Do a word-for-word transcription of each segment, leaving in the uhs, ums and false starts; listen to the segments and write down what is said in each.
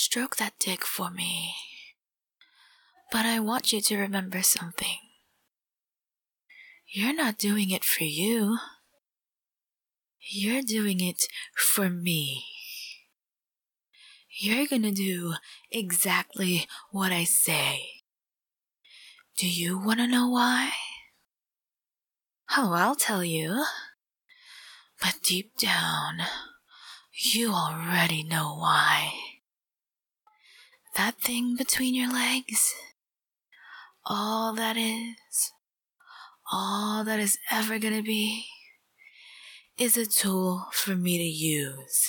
Stroke that dick for me. But I want you to remember something. You're not doing it for you. You're doing it for me. You're gonna do exactly what I say. Do you wanna know why? Oh, I'll tell you. But deep down, you already know why. That thing between your legs, all that is, all that is ever gonna be, is a tool for me to use.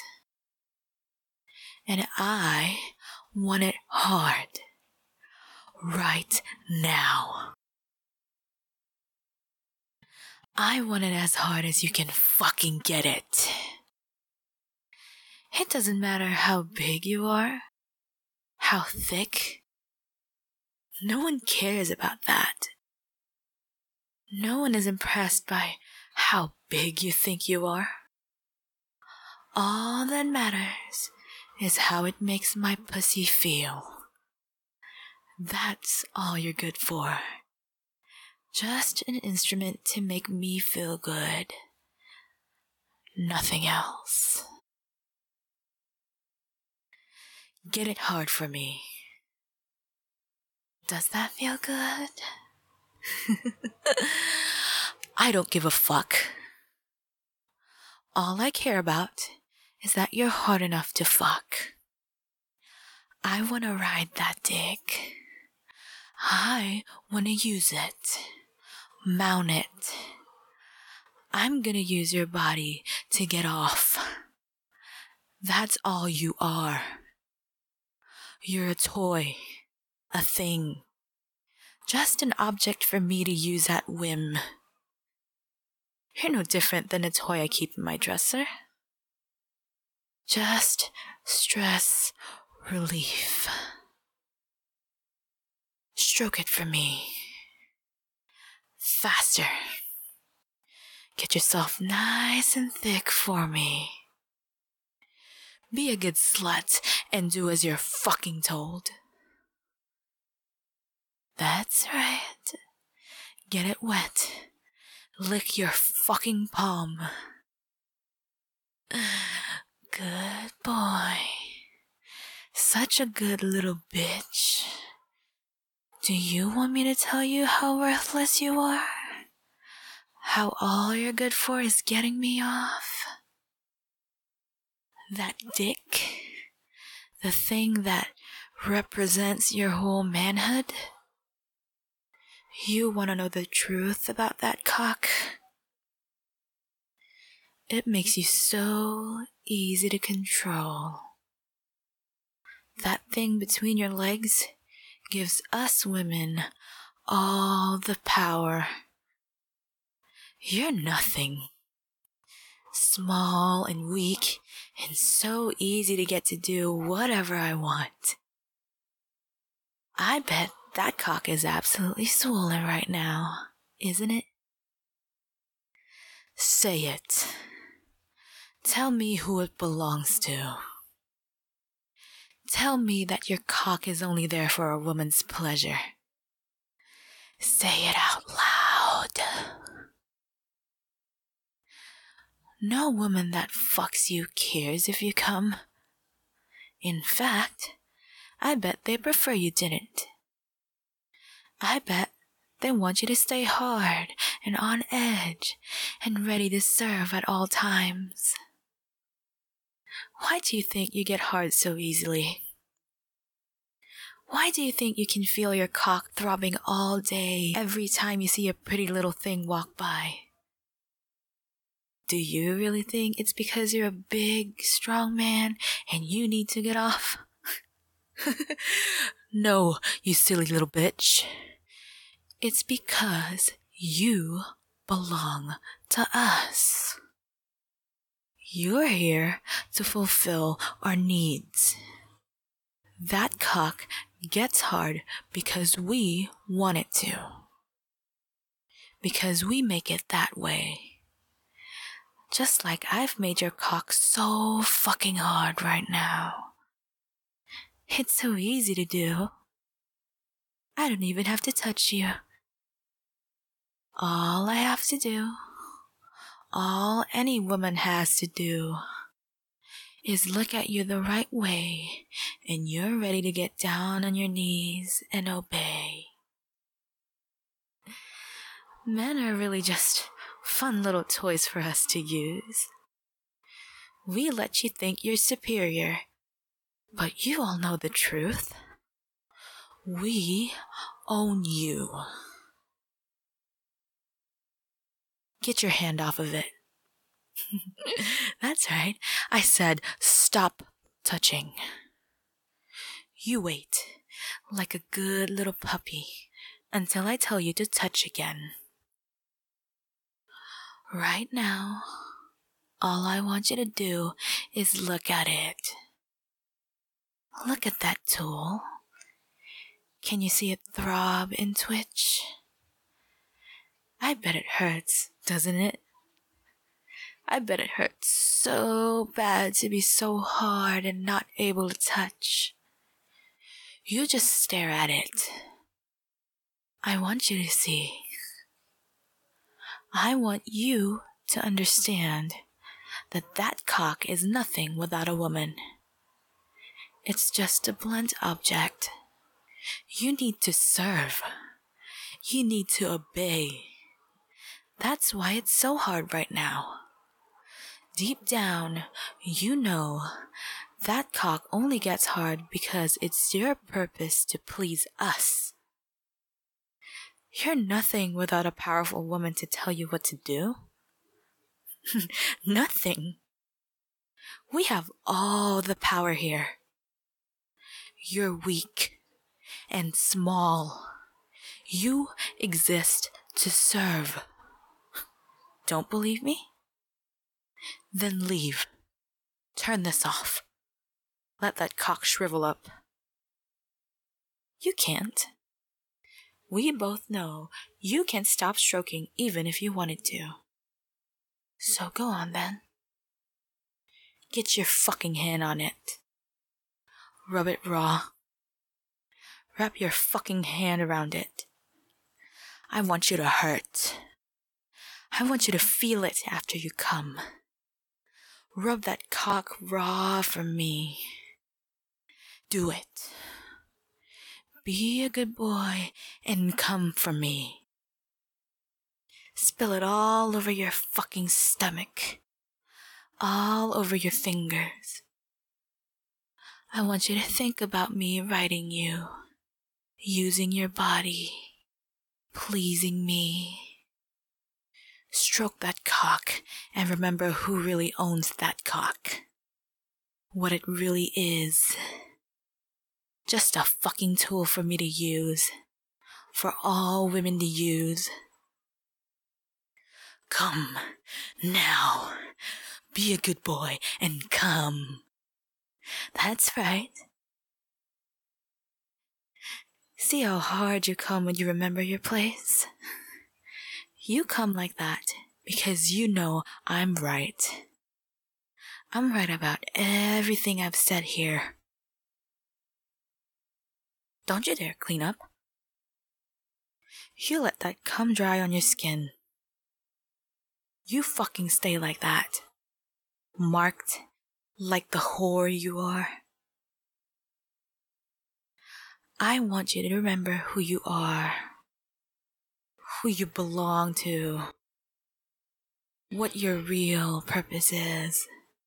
And I want it hard. Right now. I want it as hard as you can fucking get it. It doesn't matter how big you are, how thick. No one cares about that. No one is impressed by how big you think you are. All that matters is how it makes my pussy feel. That's all you're good for. Just an instrument to make me feel good. Nothing else. Get it hard for me. Does that feel good? I don't give a fuck. All I care about is that you're hard enough to fuck. I want to ride that dick. I want to use it. Mount it. I'm gonna use your body to get off. That's all you are. You're a toy. A thing. Just an object for me to use at whim. You're no different than a toy I keep in my dresser. Just stress relief. Stroke it for me. Faster. Get yourself nice and thick for me. Be a good slut and do as you're fucking told. That's right. Get it wet. Lick your fucking palm. Good boy. Such a good little bitch. Do you want me to tell you how worthless you are? How all you're good for is getting me off? That dick? The thing that represents your whole manhood? You want to know the truth about that cock? It makes you so easy to control. That thing between your legs gives us women all the power. You're nothing. Small and weak and so easy to get to do whatever I want. I bet that cock is absolutely swollen right now, isn't it? Say it. Tell me who it belongs to. Tell me that your cock is only there for a woman's pleasure. Say it out loud. No woman that fucks you cares if you come. In fact, I bet they prefer you didn't. I bet they want you to stay hard and on edge and ready to serve at all times. Why do you think you get hard so easily? Why do you think you can feel your cock throbbing all day every time you see a pretty little thing walk by? Do you really think it's because you're a big, strong man and you need to get off? No, you silly little bitch. It's because you belong to us. You're here to fulfill our needs. That cock gets hard because we want it to. Because we make it that way. Just like I've made your cock so fucking hard right now. It's so easy to do. I don't even have to touch you. All I have to do, all any woman has to do, is look at you the right way, and you're ready to get down on your knees and obey. Men are really just fun little toys for us to use. We let you think you're superior, but you all know the truth. We own you. Get your hand off of it. That's right. I said stop touching. You wait, like a good little puppy, until I tell you to touch again. Right now, all I want you to do is look at it. Look at that tool. Can you see it throb and twitch? I bet it hurts, doesn't it? I bet it hurts so bad to be so hard and not able to touch. You just stare at it. I want you to see. I want you to understand that that cock is nothing without a woman. It's just a blunt object. You need to serve. You need to obey. That's why it's so hard right now. Deep down, you know that cock only gets hard because it's your purpose to please us. You're nothing without a powerful woman to tell you what to do. Nothing. We have all the power here. You're weak and small. You exist to serve. Don't believe me? Then leave. Turn this off. Let that cock shrivel up. You can't. We both know you can't stop stroking even if you wanted to. So go on then. Get your fucking hand on it. Rub it raw. Wrap your fucking hand around it. I want you to hurt. I want you to feel it after you come. Rub that cock raw for me. Do it. Be a good boy and come for me. Spill it all over your fucking stomach. All over your fingers. I want you to think about me riding you. Using your body. Pleasing me. Stroke that cock and remember who really owns that cock. What it really is. Just a fucking tool for me to use. For all women to use. Come, now. Be a good boy and come. That's right. See how hard you come when you remember your place? You come like that because you know I'm right. I'm right about everything I've said here. Don't you dare clean up. You let that cum dry on your skin. You fucking stay like that. Marked like the whore you are. I want you to remember who you are. Who you belong to. What your real purpose is.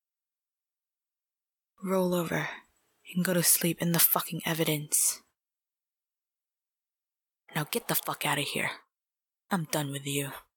Roll over and go to sleep in the fucking evidence. Now get the fuck out of here. I'm done with you.